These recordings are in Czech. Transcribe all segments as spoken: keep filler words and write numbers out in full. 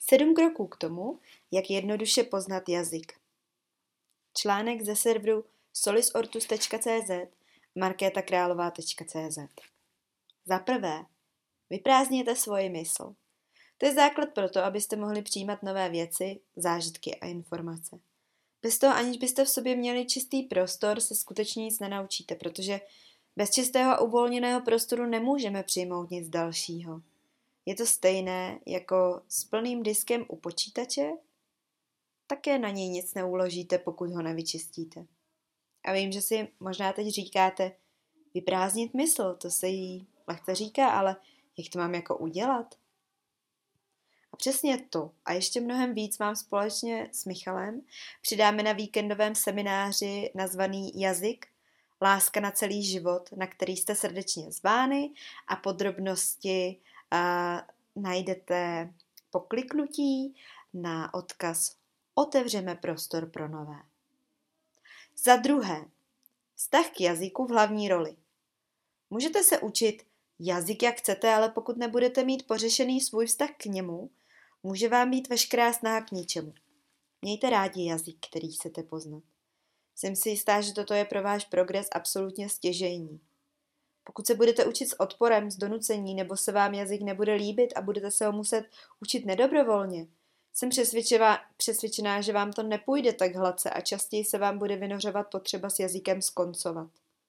Sedm kroků k tomu, jak jednoduše poznat jazyk. Článek ze serveru solisortus tečka cé zet markétakrálová tečka cé zet. Za prvé, vyprázdněte svoji mysl. To je základ pro to, abyste mohli přijímat nové věci, zážitky a informace. Bez toho, aniž byste v sobě měli čistý prostor, se skutečně nic nenaučíte, protože bez čistého a uvolněného prostoru nemůžeme přijmout nic dalšího. Je to stejné jako s plným diskem u počítače, také na něj nic neuložíte, pokud ho nevyčistíte. A vím, že si možná teď říkáte, vyprázdnit mysl, to se jí lehce říká, ale jak to mám jako udělat? A přesně to a ještě mnohem víc mám společně s Michalem přidáme na víkendovém semináři nazvaný Jazyk, láska na celý život, na který jste srdečně zvány a podrobnosti a, najdete po kliknutí na odkaz Otevřeme prostor pro nové. Za druhé, vztah k jazyku v hlavní roli. Můžete se učit jazyk jak chcete, ale pokud nebudete mít pořešený svůj vztah k němu, může vám být veškerá snaha k ničemu. Mějte rádi jazyk, který chcete poznat. Jsem si jistá, že toto je pro váš progres absolutně stěžejní. Pokud se budete učit s odporem, s donucení, nebo se vám jazyk nebude líbit a budete se ho muset učit nedobrovolně, jsem přesvědčená, že vám to nepůjde tak hladce a častěji se vám bude vynořovat potřeba s jazykem skoncovat.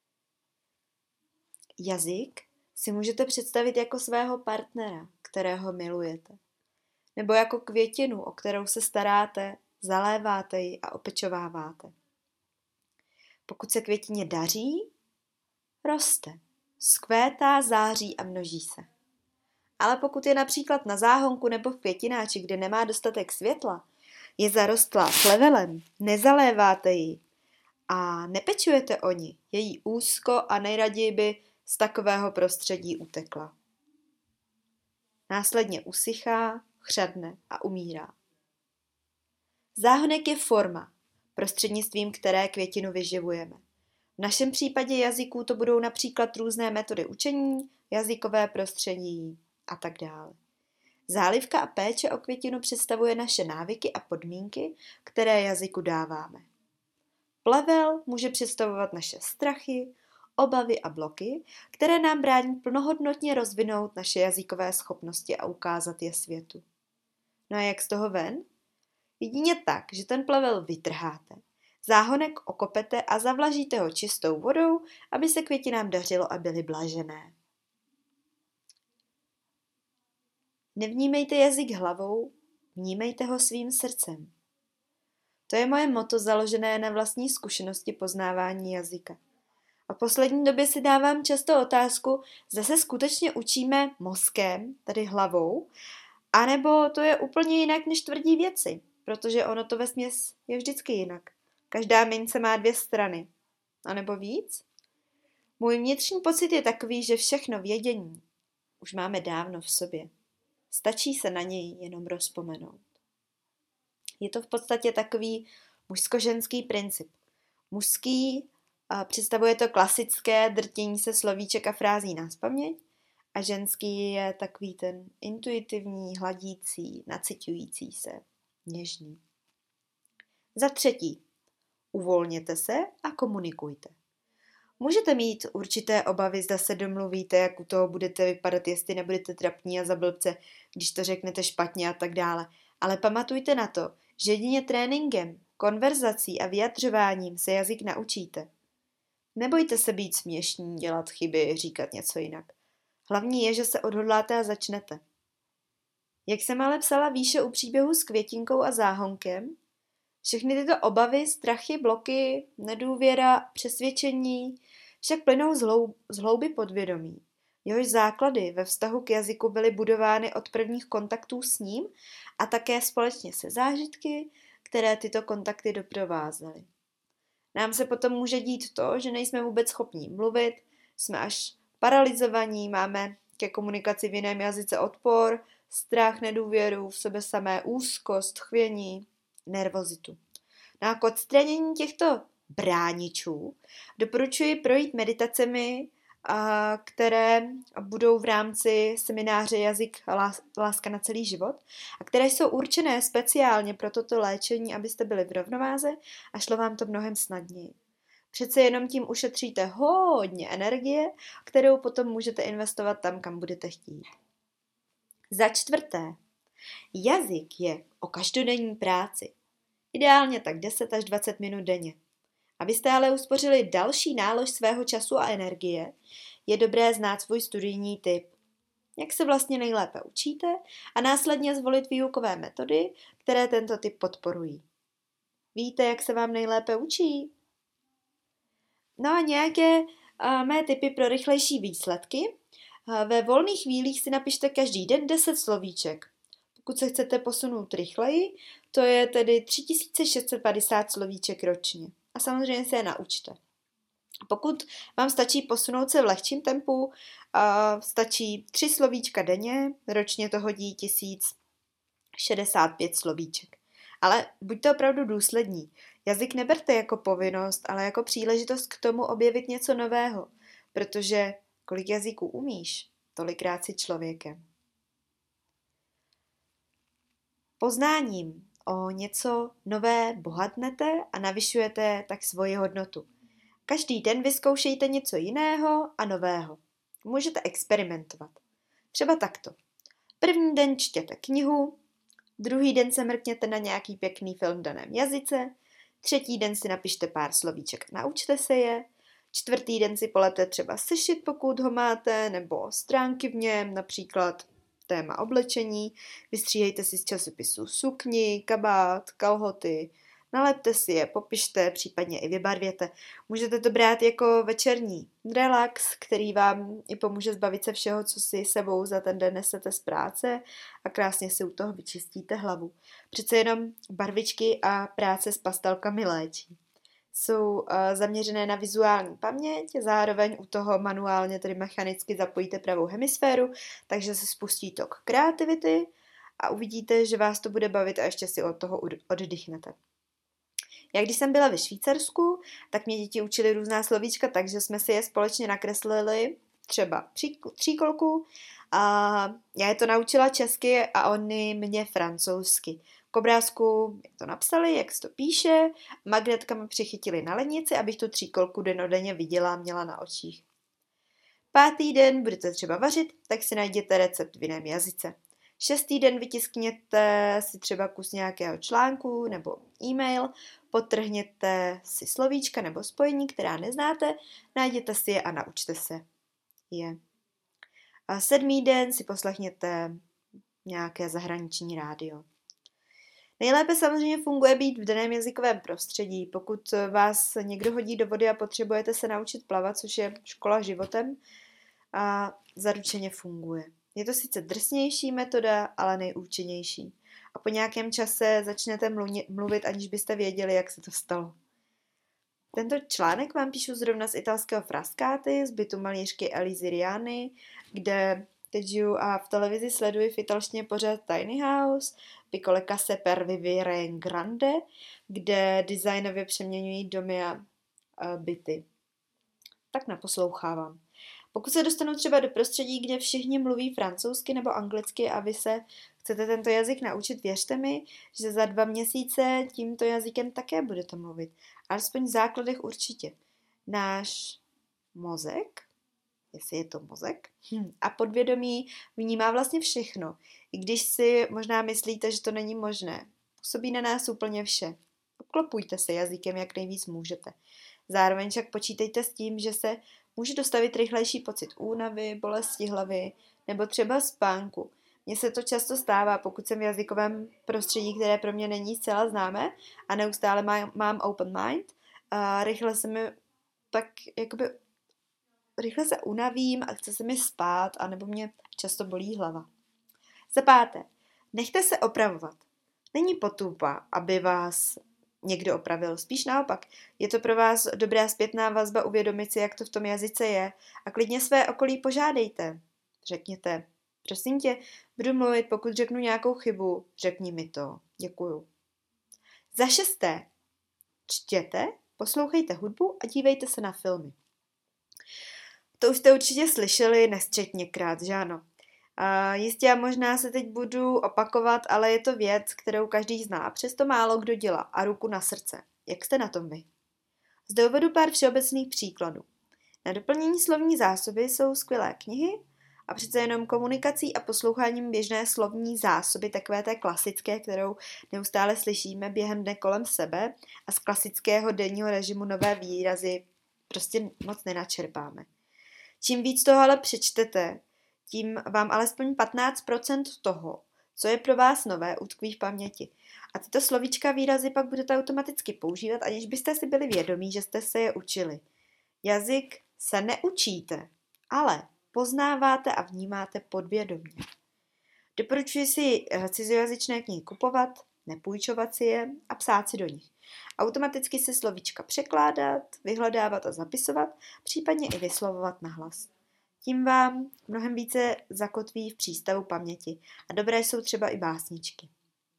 Jazyk si můžete představit jako svého partnera, kterého milujete. Nebo jako květinu, o kterou se staráte, zaléváte ji a opečováváte. Pokud se květině daří, roste, zkvétá, září a množí se. Ale pokud je například na záhonku nebo v květináči, kde nemá dostatek světla, je zarostlá plevelem, nezaléváte ji a nepečujete o ní, je jí úzko a nejraději by z takového prostředí utekla. Následně usychá, chřadne a umírá. Záhonek je forma, prostřednictvím které květinu vyživujeme. V našem případě jazyků to budou například různé metody učení, jazykové prostředí a tak dále. Zálivka a péče o květinu představuje naše návyky a podmínky, které jazyku dáváme. Plevel může představovat naše strachy, obavy a bloky, které nám brání plnohodnotně rozvinout naše jazykové schopnosti a ukázat je světu. No a jak z toho ven? Jedině tak, že ten plevel vytrháte, záhonek okopete a zavlažíte ho čistou vodou, aby se květinám dařilo a byly blažené. Nevnímejte jazyk hlavou, vnímejte ho svým srdcem. To je moje motto založené na vlastní zkušenosti poznávání jazyka. A v poslední době si dávám často otázku, zda se skutečně učíme mozkem, tedy hlavou, anebo to je úplně jinak než tvrdí věci, protože ono to vesměs je vždycky jinak. Každá mince má dvě strany. A nebo víc? Můj vnitřní pocit je takový, že všechno vědění už máme dávno v sobě. Stačí se na něj jenom rozpomenout. Je to v podstatě takový mužsko-ženský princip. Mužský a představuje to klasické drtění se slovíček a frází nazpaměť a ženský je takový ten intuitivní, hladící, naciťující se, něžný. Za třetí, uvolněte se a komunikujte. Můžete mít určité obavy, zda se domluvíte, jak u toho budete vypadat, jestli nebudete trapní a za blbce, když to řeknete špatně a tak dále. Ale pamatujte na to, že jedině tréninkem, konverzací a vyjadřováním se jazyk naučíte. Nebojte se být směšní, dělat chyby, říkat něco jinak. Hlavní je, že se odhodláte a začnete. Jak jsem ale psala výše u příběhu s květinkou a záhonkem, všechny tyto obavy, strachy, bloky, nedůvěra, přesvědčení však plynou z, hloub, z hlouby podvědomí. Jehož základy ve vztahu k jazyku byly budovány od prvních kontaktů s ním a také společně se zážitky, které tyto kontakty doprovázely. Nám se potom může dít to, že nejsme vůbec schopní mluvit, jsme až paralizovaní, máme ke komunikaci v jiném jazyce odpor, strach, nedůvěru, v sebe samé úzkost, chvění, nervozitu. No a k odstranění těchto bráničů doporučuji projít meditacemi a které budou v rámci semináře Jazyk láska na celý život a které jsou určené speciálně pro toto léčení, abyste byli v rovnováze a šlo vám to mnohem snadněji. Přece jenom tím ušetříte hodně energie, kterou potom můžete investovat tam, kam budete chtít. Za čtvrté, jazyk je o každodenní práci. Ideálně tak deset až dvacet minut denně. Abyste ale uspořili další nálož svého času a energie, je dobré znát svůj studijní typ. Jak se vlastně nejlépe učíte a následně zvolit výukové metody, které tento typ podporují. Víte, jak se vám nejlépe učí? No a nějaké a, mé tipy pro rychlejší výsledky. A, ve volných chvílích si napište každý den deset slovíček. Pokud se chcete posunout rychleji, to je tedy tři tisíce šest set padesát slovíček ročně. A samozřejmě se je naučte. Pokud vám stačí posunout se v lehčím tempu, uh, stačí tři slovíčka denně, ročně to hodí tisíc šedesát pět slovíček. Ale buďte opravdu důslední. Jazyk neberte jako povinnost, ale jako příležitost k tomu objevit něco nového, protože kolik jazyků umíš, tolikrát si člověkem. Poznáním o něco nové bohatnete a navyšujete tak svoji hodnotu. Každý den vyzkoušejte něco jiného a nového. Můžete experimentovat. Třeba takto. První den čtěte knihu, druhý den se mrkněte na nějaký pěkný film v daném jazyce, třetí den si napište pár slovíček a naučte se je, čtvrtý den si polete třeba sešit, pokud ho máte, nebo stránky v něm, například téma oblečení, vystříhejte si z časopisu sukni, kabát, kalhoty, nalepte si je, popište, případně i vybarvěte. Můžete to brát jako večerní relax, který vám i pomůže zbavit se všeho, co si sebou za ten den nesete z práce a krásně si u toho vyčistíte hlavu. Přece jenom barvičky a práce s pastelkami léčí. Jsou uh, zaměřené na vizuální paměť, zároveň u toho manuálně, tedy mechanicky zapojíte pravou hemisféru, takže se spustí tok kreativity a uvidíte, že vás to bude bavit a ještě si od toho oddychnete. Jak když jsem byla ve Švýcarsku, tak mě děti učili různá slovíčka, takže jsme si je společně nakreslili, třeba tříkolku, a já je to naučila česky a oni mě francouzsky. K obrázku to napsali, jak se to píše, magnetkami přichytili na lednici, abych tu tříkolku denodenně viděla a měla na očích. Pátý den budete třeba vařit, tak si najděte recept v jiném jazyce. Šestý den vytiskněte si třeba kus nějakého článku nebo e-mail, podtrhněte si slovíčka nebo spojení, která neznáte, najděte si je a naučte se je. A sedmý den si poslechněte nějaké zahraniční rádio. Nejlépe samozřejmě funguje být v daném jazykovém prostředí. Pokud vás někdo hodí do vody a potřebujete se naučit plavat, což je škola životem, a zaručeně funguje. Je to sice drsnější metoda, ale nejúčinnější. A po nějakém čase začnete mluvit, aniž byste věděli, jak se to stalo. Tento článek vám píšu zrovna z italského Frascati, z bytu malířky Elise Riani, kde teď žiju a v televizi sleduji v italštině pořád Tiny House, Piccole case per vivere in grande, kde designově přeměňují domy a byty. Tak naposlouchávám. Pokud se dostanu třeba do prostředí, kde všichni mluví francouzsky nebo anglicky a vy se chcete tento jazyk naučit, věřte mi, že za dva měsíce tímto jazykem také budete mluvit. Alespoň v základech určitě. Náš mozek, jestli je to mozek, hm, a podvědomí vnímá vlastně všechno. I když si možná myslíte, že to není možné. Působí na nás úplně vše. Obklopujte se jazykem, jak nejvíc můžete. Zároveň však počítejte s tím, že se může dostavit rychlejší pocit únavy, bolesti hlavy nebo třeba spánku. Mně se to často stává, pokud jsem v jazykovém prostředí, které pro mě není zcela známé a neustále mám, mám open mind, a rychle se mi tak jakoby rychle se unavím a chce se mi spát, anebo mě často bolí hlava. Za páté, nechte se opravovat. Není potupa, aby vás někdo opravil. Spíš naopak. Je to pro vás dobrá zpětná vazba uvědomit si, jak to v tom jazyce je a klidně své okolí požádejte. Řekněte, prosím tě, budu mluvit, pokud řeknu nějakou chybu, řekni mi to. Děkuju. Za šesté, čtěte, poslouchejte hudbu a dívejte se na filmy. To už jste určitě slyšeli nesčetněkrát, že ano? A jistě já možná se teď budu opakovat, ale je to věc, kterou každý zná, a přesto málo kdo dělá. A ruku na srdce. Jak jste na tom vy? Zde uvedu pár všeobecných příkladů. Na doplnění slovní zásoby jsou skvělé knihy a přece jenom komunikací a posloucháním běžné slovní zásoby, takové té klasické, kterou neustále slyšíme během dne kolem sebe, a z klasického denního režimu nové výrazy prostě moc nenačerpáme. Čím víc toho ale přečtete, tím vám alespoň patnáct procent toho, co je pro vás nové, utkví v paměti. A tyto slovíčka výrazy pak budete automaticky používat, aniž byste si byli vědomí, že jste se je učili. Jazyk se neučíte, ale poznáváte a vnímáte podvědomě. Doporučuji si cizojazyčné knihy kupovat, nepůjčovat si je a psát si do nich. Automaticky se slovíčka překládat, vyhledávat a zapisovat, případně i vyslovovat nahlas. Tím vám mnohem více zakotví v přístavu paměti a dobré jsou třeba i básničky.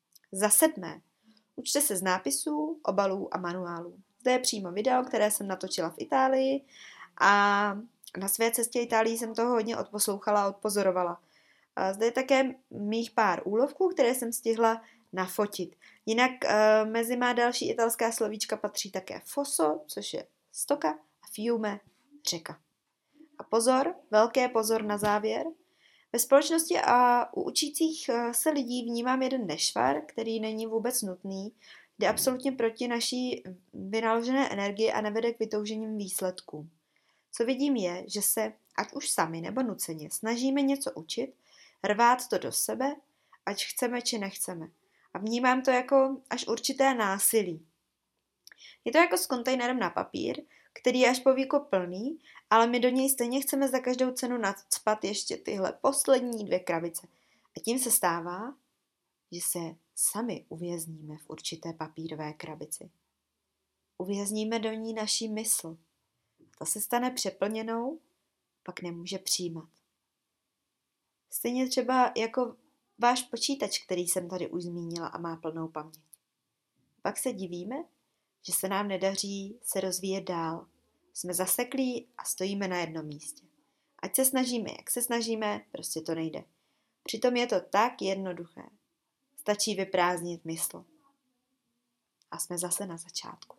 Za sedmé, učte se z nápisů, obalů a manuálů. Zde je přímo video, které jsem natočila v Itálii a na své cestě Itálii jsem toho hodně odposlouchala a odpozorovala. A zde je také mých pár úlovků, které jsem stihla nafotit. Jinak e, mezi má další italská slovíčka patří také fosso, což je stoka, a fiume, řeka. A pozor, velké pozor na závěr. Ve společnosti a u učících se lidí vnímám jeden nešvar, který není vůbec nutný, jde absolutně proti naší vynaložené energii a nevede k vytouženým výsledkům. Co vidím je, že se, ať už sami nebo nuceně, snažíme něco učit, rvát to do sebe, ať chceme či nechceme. A vnímám to jako až určité násilí. Je to jako s kontejnerem na papír, který je až po víko plný, ale my do něj stejně chceme za každou cenu nacpat ještě tyhle poslední dvě krabice. A tím se stává, že se sami uvězníme v určité papírové krabici. Uvězníme do ní naší mysl. Ta se stane přeplněnou, pak nemůže přijímat. Stejně třeba jako váš počítač, který jsem tady už zmínila a má plnou paměť. Pak se divíme, že se nám nedaří se rozvíjet dál. Jsme zaseklí a stojíme na jednom místě. Ať se snažíme, jak se snažíme, prostě to nejde. Přitom je to tak jednoduché. Stačí vyprázdnit mysl. A jsme zase na začátku.